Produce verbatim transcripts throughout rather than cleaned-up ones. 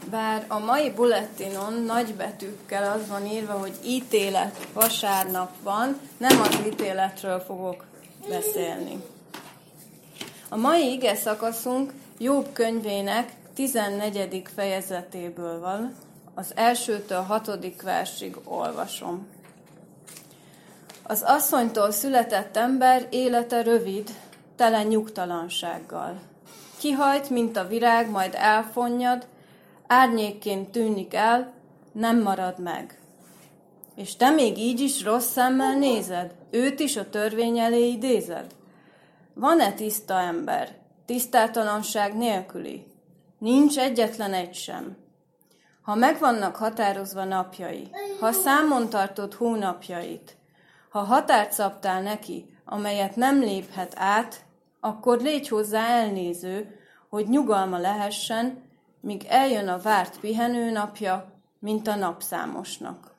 Bár a mai bullettinon nagybetűkkel az van írva, hogy ítélet vasárnap van, nem az ítéletről fogok beszélni. A mai ige szakaszunk Jobb könyvének tizennegyedik fejezetéből van, az elsőtől hatodik versig olvasom. Az asszonytól született ember élete rövid, tele nyugtalansággal. Kihajt, mint a virág, majd elfonnyad, árnyékként tűnik el, nem marad meg. És te még így is rossz szemmel nézed? Őt is a törvény elé idézed? Van-e tiszta ember, tisztátalanság nélküli? Nincs egyetlen egy sem. Ha meg vannak határozva napjai, ha számon tartod hónapjait, ha határt szabtál neki, amelyet nem léphet át, akkor légy hozzá elnéző, hogy nyugalma lehessen, míg eljön a várt pihenő napja, mint a napszámosnak.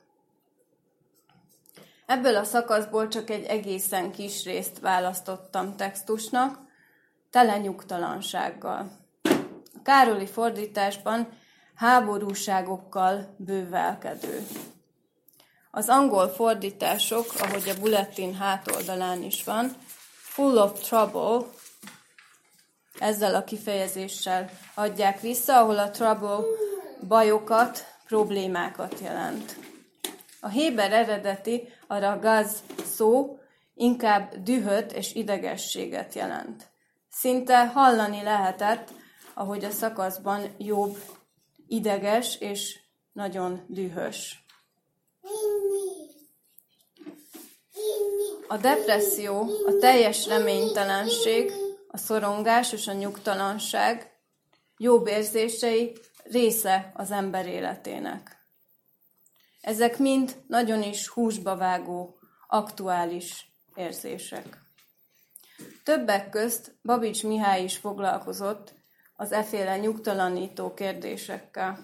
Ebből a szakaszból csak egy egészen kis részt választottam textusnak, tele nyugtalansággal. A Károli fordításban háborúságokkal bővelkedő. Az angol fordítások, ahogy a bulletin hátoldalán is van, full of trouble, ezzel a kifejezéssel adják vissza, ahol a trouble bajokat, problémákat jelent. A héber eredeti, a ragaz szó inkább dühöt és idegességet jelent. Szinte hallani lehetett, ahogy a szakaszban Jobb ideges és nagyon dühös. A depresszió, a teljes reménytelenség, a szorongás és a nyugtalanság Jobb érzései része az ember életének. Ezek mind nagyon is húsba vágó, aktuális érzések. Többek közt Babics Mihály is foglalkozott az efféle nyugtalanító kérdésekkel.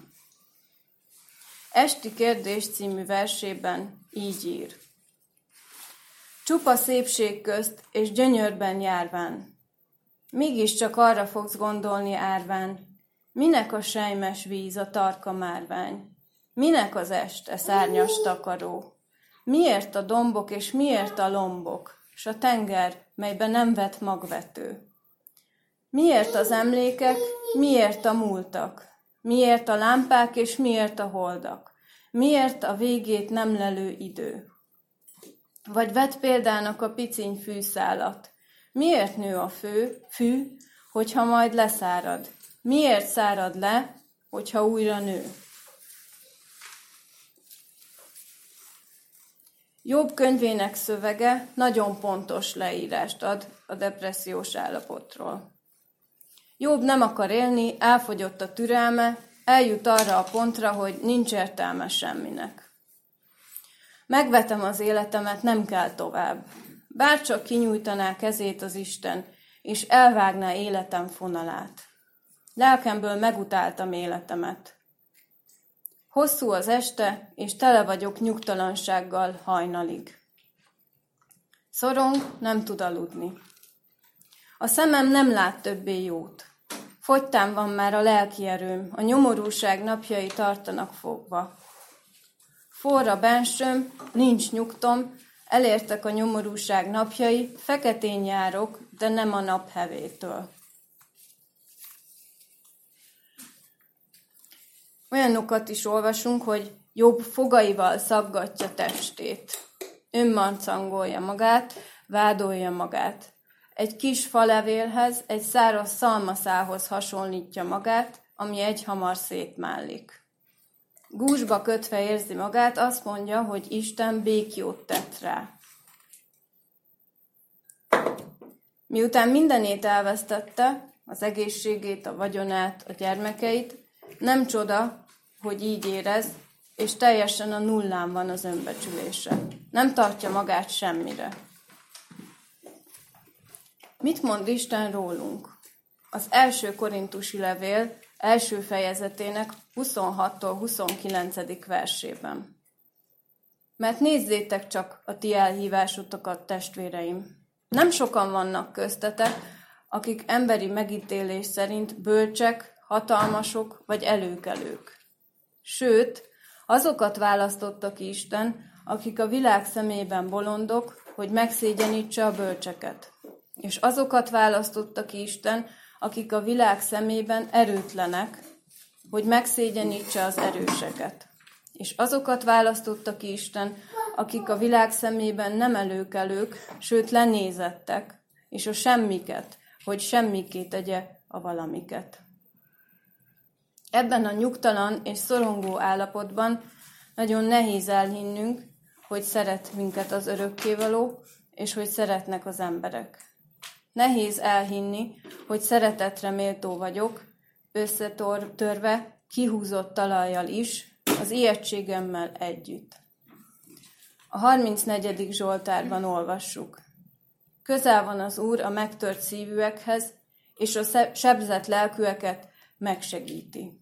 Esti kérdés című versében így ír. Csupa szépség közt és gyönyörben járván. Mégiscsak arra fogsz gondolni árván, minek a sejmes víz, a tarka márvány? Minek az est, e szárnyas takaró? Miért a dombok és miért a lombok, s a tenger, melyben nem vet magvető? Miért az emlékek, miért a múltak? Miért a lámpák és miért a holdak? Miért a végét nem lelő idő? Vagy vedd példának a piciny fűszálat. Miért nő a fő, fű, hogyha majd leszárad? Miért szárad le, hogyha újra nő? Jobb könyvének szövege nagyon pontos leírást ad a depressziós állapotról. Jobb nem akar élni, elfogyott a türelme, eljut arra a pontra, hogy nincs értelme semminek. Megvetem az életemet, nem kell tovább. Bárcsak kinyújtaná kezét az Isten, és elvágná életem fonalát. Lelkemből megutáltam életemet. Hosszú az este, és tele vagyok nyugtalansággal hajnalig. Szorong, nem tud aludni. A szemem nem lát többé jót. Fogytán van már a lelki erőm, a nyomorúság napjai tartanak fogva. Forr a bensőm, nincs nyugtom, elértek a nyomorúság napjai, feketén járok, de nem a nap hevétől. Olyanokat is olvasunk, hogy Jobb fogaival szaggatja testét. Önmarcangolja magát, vádolja magát. Egy kis falevélhez, egy száraz szalmaszához hasonlítja magát, ami egyhamar szétmállik. Gúzsba kötve érzi magát, azt mondja, hogy Isten békjót tett rá. Miután mindenét elvesztette, az egészségét, a vagyonát, a gyermekeit, nem csoda, hogy így érez, és teljesen a nullán van az önbecsülése. Nem tartja magát semmire. Mit mond Isten rólunk? Az első korintusi levél első fejezetének huszonhattól huszonkilencedik versében. Mert nézzétek csak a ti elhívásotokat, testvéreim. Nem sokan vannak köztetek, akik emberi megítélés szerint bölcsek, hatalmasok vagy előkelők. Sőt, azokat választotta ki Isten, akik a világ szemében bolondok, hogy megszégyenítse a bölcseket. És azokat választotta ki Isten, akik a világ szemében erőtlenek, hogy megszégyenítse az erőseket. És azokat választotta ki Isten, akik a világ szemében nem előkelők, sőt lenézettek, és a semmiket, hogy semmiké tegye a valamiket. Ebben a nyugtalan és szorongó állapotban nagyon nehéz elhinnünk, hogy szeret minket az örökkévaló, és hogy szeretnek az emberek. Nehéz elhinni, hogy szeretetre méltó vagyok, összetörve, kihúzott talajjal is, az ijegységemmel együtt. A harmincnegyedik Zsoltárban olvassuk. Közel van az Úr a megtört szívűekhez, és a sebzett lelkűeket megsegíti.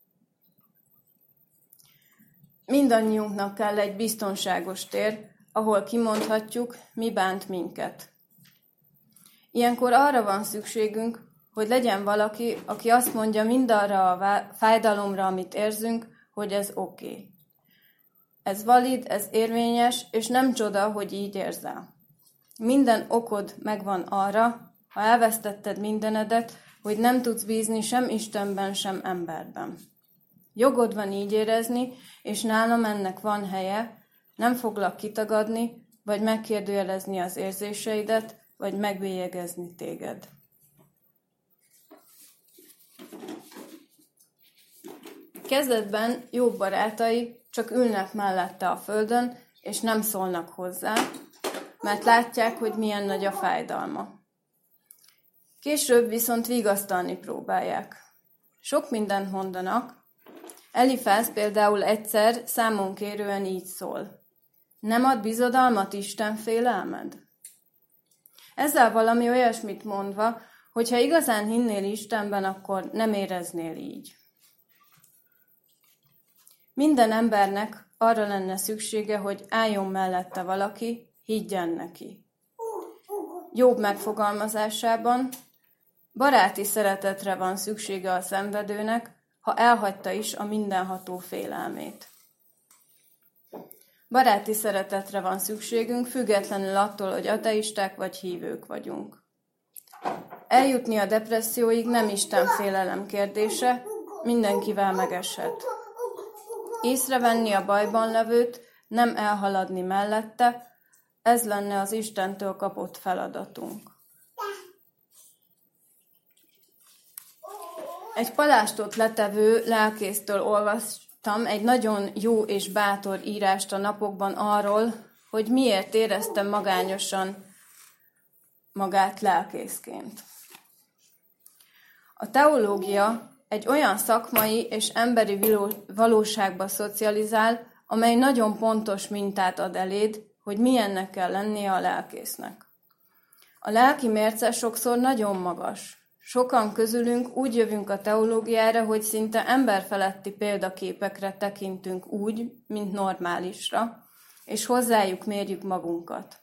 Mindannyiunknak kell egy biztonságos tér, ahol kimondhatjuk, mi bánt minket. Ilyenkor arra van szükségünk, hogy legyen valaki, aki azt mondja mindarra a fájdalomra, amit érzünk, hogy ez oké. Okay. Ez valid, ez érvényes, és nem csoda, hogy így érzel. Minden okod megvan arra, ha elvesztetted mindenedet, hogy nem tudsz bízni sem Istenben, sem emberben. Jogod van így érezni, és nálam ennek van helye, nem foglak kitagadni, vagy megkérdőjelezni az érzéseidet, vagy megbélyegezni téged. Kezdetben Jobb barátai csak ülnek mellette a földön, és nem szólnak hozzá, mert látják, hogy milyen nagy a fájdalma. Később viszont vigasztalni próbálják. Sok mindent mondanak. Elifáz például egyszer számonkérően így szól. Nem ad bizodalmat Isten félelmed? Ezzel valami olyasmit mondva, hogy ha igazán hinnél Istenben, akkor nem éreznél így. Minden embernek arra lenne szüksége, hogy álljon mellette valaki, higgyen neki. Jobb megfogalmazásában baráti szeretetre van szüksége a szenvedőnek, ha elhagyta is a mindenható félelmét. Baráti szeretetre van szükségünk, függetlenül attól, hogy ateisták vagy hívők vagyunk. Eljutni a depresszióig nem Isten félelem kérdése, mindenkivel megeshet. Észrevenni a bajban levőt, nem elhaladni mellette, ez lenne az Istentől kapott feladatunk. Egy palástot letevő lelkésztől olvastam egy nagyon jó és bátor írást a napokban arról, hogy miért érezte magányosan magát lelkészként. A teológia egy olyan szakmai és emberi valóságba szocializál, amely nagyon pontos mintát ad eléd, hogy milyennek kell lennie a lelkésznek. A lelki mérce sokszor nagyon magas. Sokan közülünk úgy jövünk a teológiára, hogy szinte emberfeletti példaképekre tekintünk úgy, mint normálisra, és hozzájuk mérjük magunkat.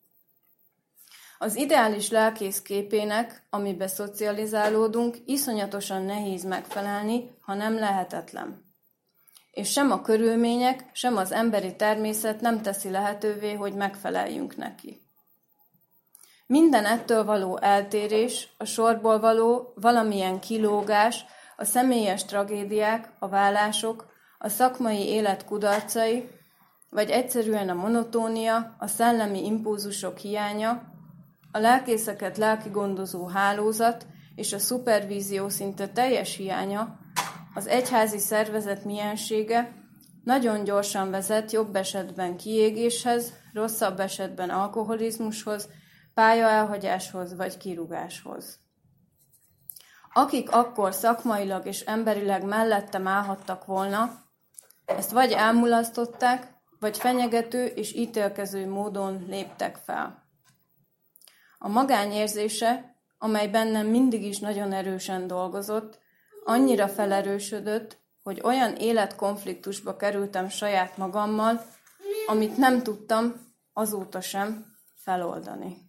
Az ideális lelkész képének, amibe szocializálódunk, iszonyatosan nehéz megfelelni, ha nem lehetetlen. És sem a körülmények, sem az emberi természet nem teszi lehetővé, hogy megfeleljünk neki. Minden ettől való eltérés, a sorból való valamilyen kilógás, a személyes tragédiák, a vállások, a szakmai élet kudarcai, vagy egyszerűen a monotónia, a szellemi impulzusok hiánya, a lelkészeket lelkigondozó hálózat és a szupervízió szinte teljes hiánya, az egyházi szervezet miensége nagyon gyorsan vezet jobb esetben kiégéshez, rosszabb esetben alkoholizmushoz, pályaelhagyáshoz vagy kirúgáshoz. Akik akkor szakmailag és emberileg mellettem állhattak volna, ezt vagy elmulasztották, vagy fenyegető és ítélkező módon léptek fel. A magányérzése, amely bennem mindig is nagyon erősen dolgozott, annyira felerősödött, hogy olyan életkonfliktusba kerültem saját magammal, amit nem tudtam azóta sem feloldani.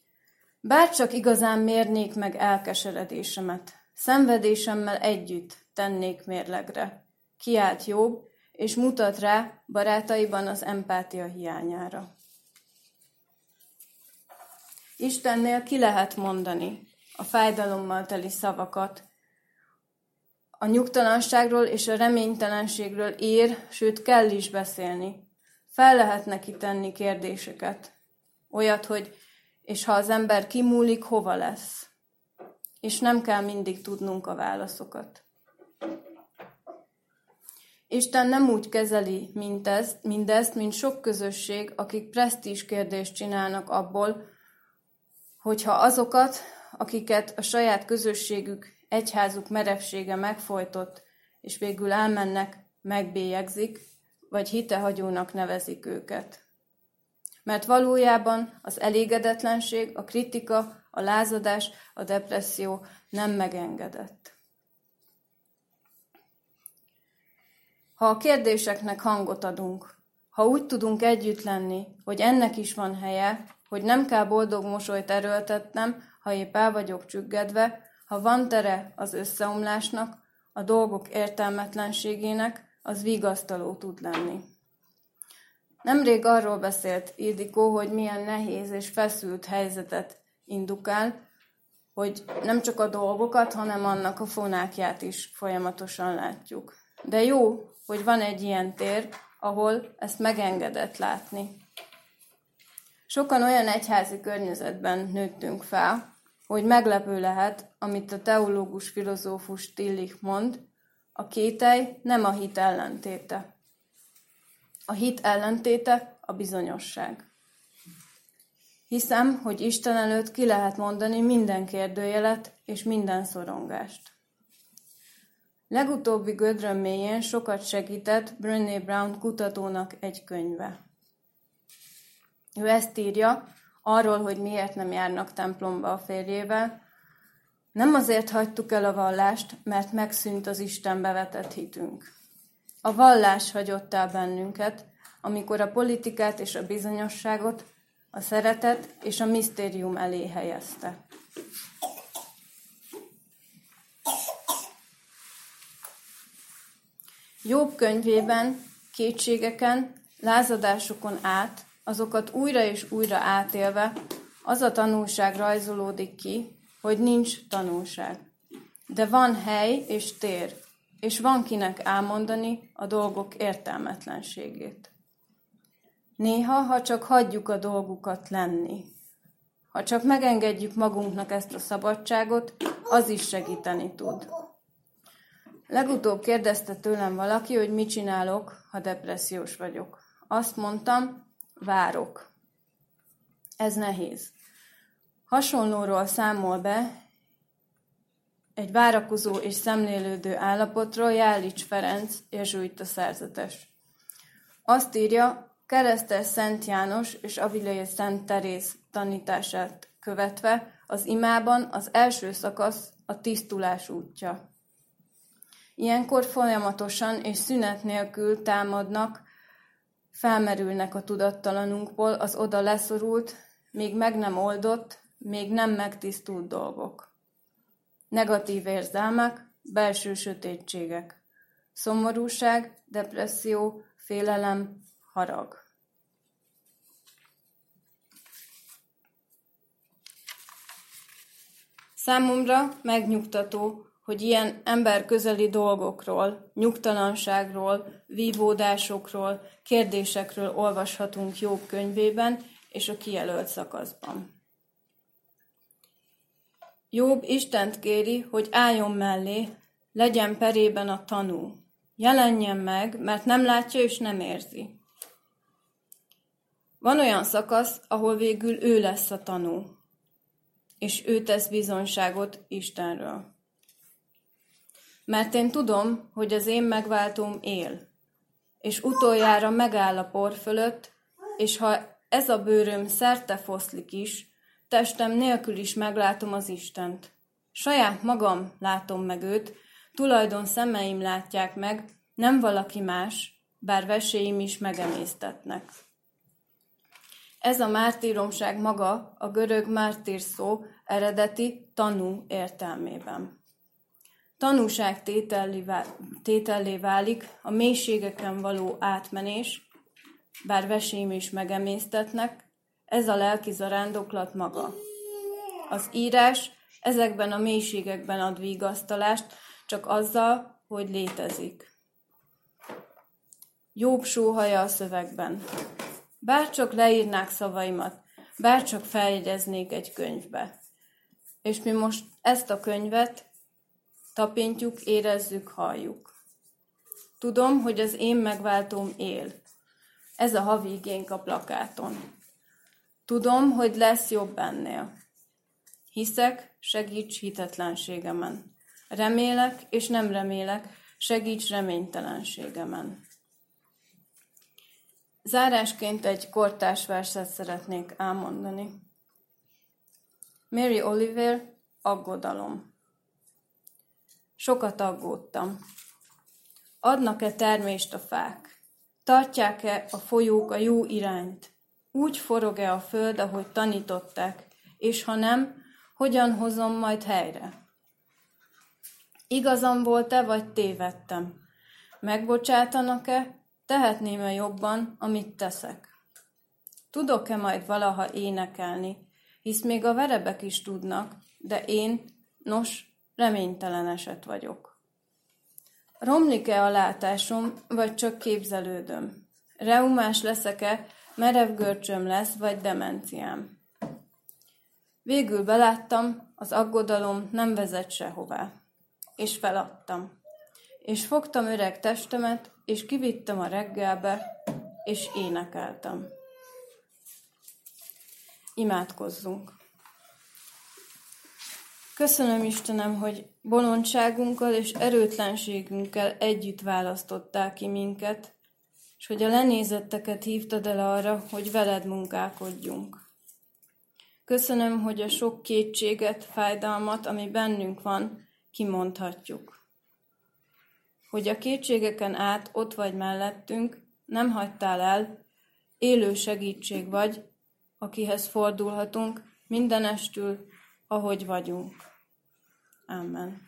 Bárcsak igazán mérnék meg elkeseredésemet, szenvedésemmel együtt, tennék mérlegre. Kiált Jobb, és mutat rá barátaiban az empátia hiányára. Istennél ki lehet mondani a fájdalommal teli szavakat. A nyugtalanságról és a reménytelenségről ér, sőt kell is beszélni. Fel lehet neki tenni kérdéseket. Olyat, hogy és ha az ember kimúlik, hova lesz? És nem kell mindig tudnunk a válaszokat. Isten nem úgy kezeli mindezt, mindezt, mint sok közösség, akik presztízs kérdést csinálnak abból, hogyha azokat, akiket a saját közösségük, egyházuk merevsége megfojtott, és végül elmennek, megbélyegzik, vagy hitehagyónak nevezik őket. Mert valójában az elégedetlenség, a kritika, a lázadás, a depresszió nem megengedett. Ha a kérdéseknek hangot adunk, ha úgy tudunk együtt lenni, hogy ennek is van helye, hogy nem kell boldog mosolyt erőltetnem, ha épp el vagyok csüggedve, ha van tere az összeomlásnak, a dolgok értelmetlenségének, az vigasztaló tud lenni. Nemrég arról beszélt Ildikó, hogy milyen nehéz és feszült helyzetet indukál, hogy nem csak a dolgokat, hanem annak a fonákját is folyamatosan látjuk. De jó, hogy van egy ilyen tér, ahol ezt megengedett látni. Sokan olyan egyházi környezetben nőttünk fel, hogy meglepő lehet, amit a teológus filozófus Tillich mond, a kételj nem a hit ellentéte. A hit ellentéte a bizonyosság. Hiszem, hogy Isten előtt ki lehet mondani minden kérdőjelet és minden szorongást. Legutóbbi gödröm mélyén sokat segített Brené Brown kutatónak egy könyve. Ő ezt írja arról, hogy miért nem járnak templomba a férjével. Nem azért hagytuk el a vallást, mert megszűnt az Istenbe vetett hitünk. A vallás hagyott el bennünket, amikor a politikát és a bizonyosságot, a szeretet és a misztérium elé helyezte. Jobb könyvében kétségeken, lázadásokon át, azokat újra és újra átélve, az a tanulság rajzolódik ki, hogy nincs tanulság. De van hely és tér, és van kinek elmondani a dolgok értelmetlenségét. Néha, ha csak hagyjuk a dolgukat lenni, ha csak megengedjük magunknak ezt a szabadságot, az is segíteni tud. Legutóbb kérdezte tőlem valaki, hogy mit csinálok, ha depressziós vagyok. Azt mondtam, várok. Ez nehéz. Hasonlóról számol be egy várakozó és szemlélődő állapotról Jálics Ferenc, jezsuita szerzetes. Azt írja, keresztes Szent János és Avilés Szent Teréz tanítását követve az imában az első szakasz a tisztulás útja. Ilyenkor folyamatosan és szünet nélkül támadnak, felmerülnek a tudattalanunkból az oda leszorult, még meg nem oldott, még nem megtisztult dolgok. Negatív érzelmek, belső sötétségek, szomorúság, depresszió, félelem, harag. Számomra megnyugtató, hogy ilyen emberközeli dolgokról, nyugtalanságról, vívódásokról, kérdésekről olvashatunk Jobb könyvében és a kijelölt szakaszban. Jobb Istent kéri, hogy álljon mellé, legyen perében a tanú. Jelenjen meg, mert nem látja és nem érzi. Van olyan szakasz, ahol végül ő lesz a tanú, és ő tesz bizonyságot Istenről. Mert én tudom, hogy az én megváltóm él, és utoljára megáll a por fölött, és ha ez a bőröm szerte foszlik is, testem nélkül is meglátom az Istent. Saját magam látom meg őt, tulajdon szemeim látják meg, nem valaki más, bár veséim is megemésztetnek. Ez a mártíromság maga a görög mártír szó eredeti tanú értelmében. tanúság tétellé válik a mélységeken való átmenés, bár vesém is megemésztetnek, ez a lelki zarándoklat maga. Az írás ezekben a mélységekben ad vigasztalást, csak azzal, hogy létezik. Jobb sóhaja a szövegben. Bárcsak leírnák szavaimat, bárcsak feljegyeznék egy könyvbe. És mi most ezt a könyvet tapintjuk, érezzük, halljuk. Tudom, hogy az én megváltóm él. Ez a havi igénk a plakáton. Tudom, hogy lesz jobb ennél. Hiszek, segíts hitetlenségemen. Remélek, és nem remélek, segíts reménytelenségemen. Zárásként egy kortárs verset szeretnék elmondani. Mary Oliver, Aggodalom. Sokat aggódtam. Adnak-e termést a fák? Tartják-e a folyók a jó irányt? Úgy forog-e a föld, ahogy tanították, és ha nem, hogyan hozom majd helyre? Igazam volt-e, vagy tévedtem? Megbocsátanak-e, tehetném-e jobban, amit teszek? Tudok-e majd valaha énekelni, hisz még a verebek is tudnak, de én, nos, reménytelen eset vagyok. Romlik-e a látásom, vagy csak képzelődöm? Reumás leszek-e, merev görcsöm lesz, vagy demenciám? Végül beláttam, az aggodalom nem vezet sehová. És feladtam. És fogtam öreg testemet, és kivittem a reggelbe, és énekeltem. Imádkozzunk. Köszönöm, Istenem, hogy bolondságunkkal és erőtlenségünkkel együtt választottál ki minket, és hogy a lenézetteket hívtad el arra, hogy veled munkálkodjunk. Köszönöm, hogy a sok kétséget, fájdalmat, ami bennünk van, kimondhatjuk. Hogy a kétségeken át ott vagy mellettünk, nem hagytál el, élő segítség vagy, akihez fordulhatunk mindenestül, ahogy vagyunk. Amen.